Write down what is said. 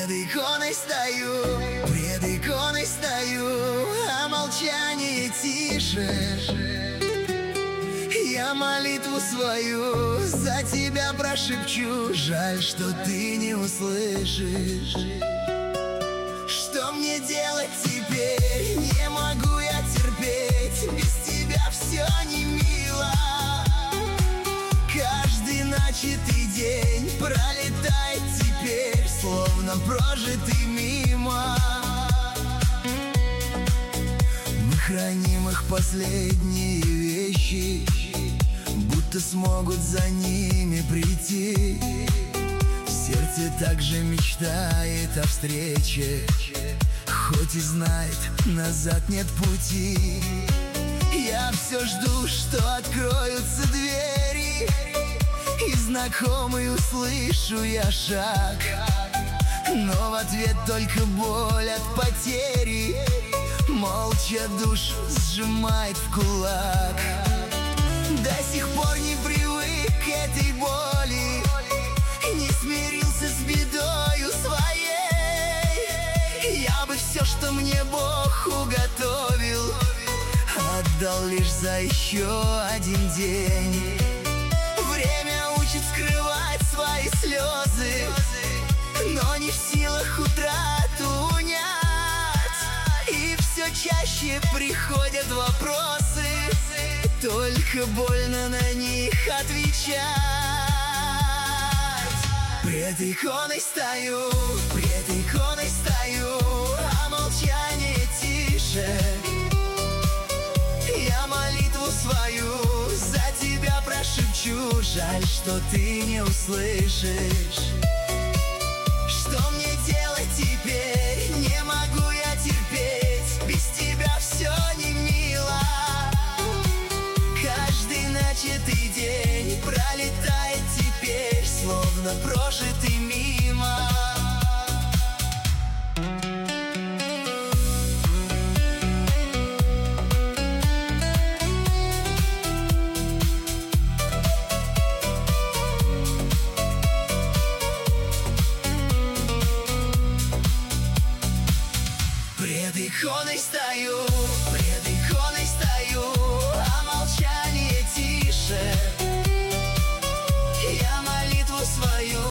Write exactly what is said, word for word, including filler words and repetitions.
Пред иконой стою, пред иконой стою, а молчание тише. Я молитву свою за тебя прошепчу, жаль, что ты не услышишь. Что мне делать теперь? Не могу я терпеть, без тебя все не мило. Каждый начатый день пролетает теперь, словно прожитый мимо. Мы храним их последние вещи, будто смогут за ними прийти. Сердце также мечтает о встрече, хоть и знает, назад нет пути. Я все жду, что откроются двери, и знакомый услышу я шаг, но в ответ только боль от потери. Молча душу сжимает в кулак. До сих пор не привык к этой боли, не смирился с бедою своей. Я бы все, что мне Бог уготовил, отдал лишь за еще один день. Время учит скрывать свои слезы, но не в силах утрату унять. И все чаще приходят вопросы, только больно на них отвечать. Пред иконой стою, пред иконой стою, а молчание тише. Я молитву свою за тебя прошепчу, жаль, что ты не услышишь. Что мне делать теперь? Не могу я терпеть, без тебя все не мило. Каждый начатый день пролетает теперь, словно прожитый мимо. Пред иконой стою, пред иконой стою, а молчание тише. Я молитву свою